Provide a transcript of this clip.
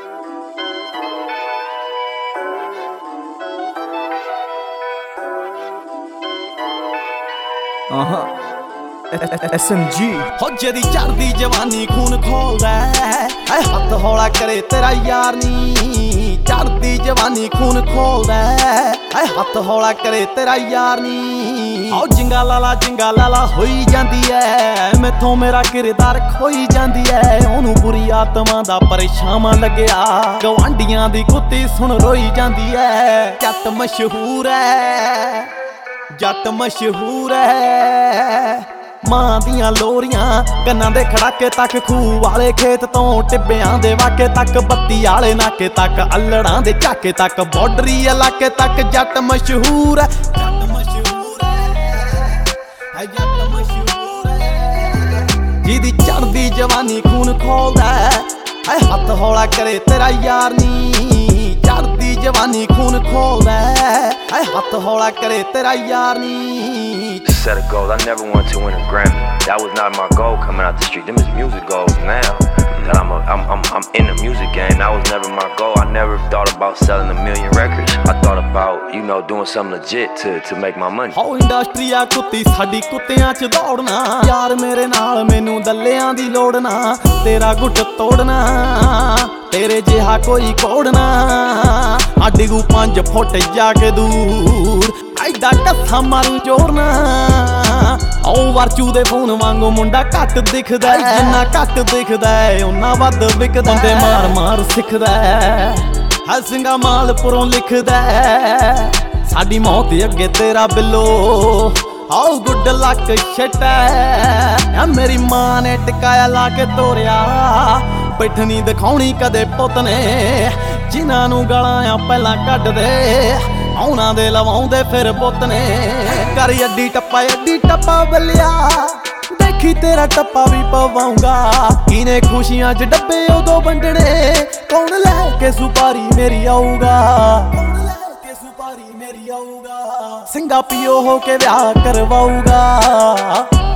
SMG ਹੋ ਜਿਹਦੀ ਚੜਦੀ ਜਵਾਨੀ ਖੂਨ ਖੋਲਦਾ ਐ ਹੱਥ ਹੌਲਾ ਕਰੇ ਤੇਰਾ ਯਾਰ ਨੀ ਚੜਦੀ ਜਵਾਨੀ ਖੂਨ ਖੋਲਦਾ ਐ ਹੱਥ ਹੌਲਾ ਕਰੇ ਤੇਰਾ ਯਾਰ ਨੀ ਆਓ ਜਿੰਗਾ ਲਾਲਾ ਹੋਈ ਜਾਂਦੀ ਐ ਮੈਥੋਂ ਮੇਰਾ ਕਿਰਦਾਰ ਖੋਈ ਜਾਂਦੀ ਐ ਉਹਨੂੰ ਬੁਰੀ ਆਤਮਾ ਦਾ ਪਰੇਸ਼ਾਨ ਲੱਗਿਆ ਗਵਾਂਢੀਆਂ ਦੀ ਕੁੱਤੀ ਸੁਣ ਰੋਈ ਜਾਂਦੀ ਐ ਜੱਟ ਮਸ਼ਹੂਰ ਐ ਜੱਟ ਮਸ਼ਹੂਰ ਐ ਮਾਂ ਦੀਆਂ ਲੋਰੀਆਂ ਕੰਨਾਂ ਦੇ ਖੜਾਕੇ ਤੱਕ ਖੂਹ ਵਾਲੇ ਖੇਤ ਤੋਂ ਟਿੱਬਿਆਂ ਦੇ ਵਾਕੇ ਤੱਕ ਬੱਤੀ ਵਾਲੇ ਨਾਕੇ ਤੱਕ ਅਲੜਾਂ ਦੇ ਝਾਕੇ ਤੱਕ ਬਾਰਡਰੀ ਇਲਾਕੇ ਤੱਕ ਜੱਟ ਮਸ਼ਹੂਰ ਐ ਜੱਟ ਮਸ਼ਹੂਰ ਐ ਜੱਟ ਮਸ਼ਹੂਰ ਐ ਜਿਹਦੀ ਚੜਦੀ ਜਵਾਨੀ ਖੂਨ ਖੋਲਦਾ ਐ ਹੱਥ ਹੌਲਾ ਕਰੇ ਤੇਰਾ ਯਾਰ ਨੀ ਚੜਦੀ ਜਵਾਨੀ ਖੂਨ ਖੋਲਦਾ ਐ ਹੱਥ ਹੌਲਾ ਕਰੇ ਤੇਰਾ ਯਾਰ ਨੀ Set a goal. I never wanted to win a Grammy. That was not my goal coming out the street. Them is music goals now. That I'm in the music game. That was never my goal. I never thought about selling 1 million records. I thought about, you know, doing something legit to make my money. ਹੋ industry ਆ ਕੁੱਤੀ ਸਾਡੀ ਕੁੱਤਿਆਂ 'ਚ ਦੌੜਨਾ ਯਾਰ ਮੇਰੇ ਨਾਲ ਮੈਨੂੰ ਦੱਲਿਆਂ ਦੀ ਲੋੜ ਨਾ ਤੇਰਾ ਗੁੱਟ ਤੋੜਨਾ ਤੇਰੇ ਜਿਹਾ ਕੋਈ ਕੋੜਨਾ ਡਿਗੂ 5 ਫੁੱਟ ਜਾ ਕੇ ਦੂਰ ਐਡਾ ਕੱਥਾ ਮਾਰੂ ਜੋੜਨਾ ਆਓ ਵਰਚੂ ਦੇ ਫੋਨ ਵਾਂਗੂ ਮੁੰਡਾ ਘੱਟ ਦਿਖਦਾ ਜਿੰਨਾ ਘੱਟ ਦਿਖਦਾ ਉਹਨਾਂ ਵੱਧ ਵਿਕਦਾ ਬੰਦੇ ਮਾਰ ਸਿੱਖਦਾ ਹੈ ਸਿੰਘਾ ਮਾਲਪੁਰੋਂ ਲਿਖਦਾ ਸਾਡੀ ਮੌਤ ਅੱਗੇ ਤੇਰਾ ਬਿੱਲੋ ਆਓ ਗੁੱਡ ਲੱਕ ਛਟਾ ਮੇਰੀ ਮਾਂ ਨੇ ਟਿਕਾਇਆ ਲਾ ਕੇ ਤੋਰਿਆ ਬੈਠਣੀ ਦਿਖਾਉਣੀ ਕਦੇ ਪੁੱਤ ਨੇ ਜਿਨ੍ਹਾਂ ਨੂੰ ਗਾਲਾਂ ਆ ਪਹਿਲਾਂ ਕੱਢਦੇ ਉਹਨਾਂ ਦੇ ਲਵਾਉਂਦੇ ਫਿਰ ਪੁੱਤ ਨੇ ਕਰ ਅੱਡੀ ਟੱਪਾ ਬੱਲਿਆ ਦੇਖੀ ਤੇਰਾ ਟੱਪਾ ਵੀ ਪਵਾਉਂਗਾ ਕਿਨੇ ਖੁਸ਼ੀਆਂ 'ਚ ਡੱਬੇ ਉਦੋਂ ਵੰਡਣੇ ਕੌਣ ਲੈ ਕੇ ਸੁਪਾਰੀ ਮੇਰੀ ਆਊਗਾ ਸਿੰਘਾ ਪੀਓ ਹੋ ਕੇ ਵਿਆਹ ਕਰਵਾਊਗਾ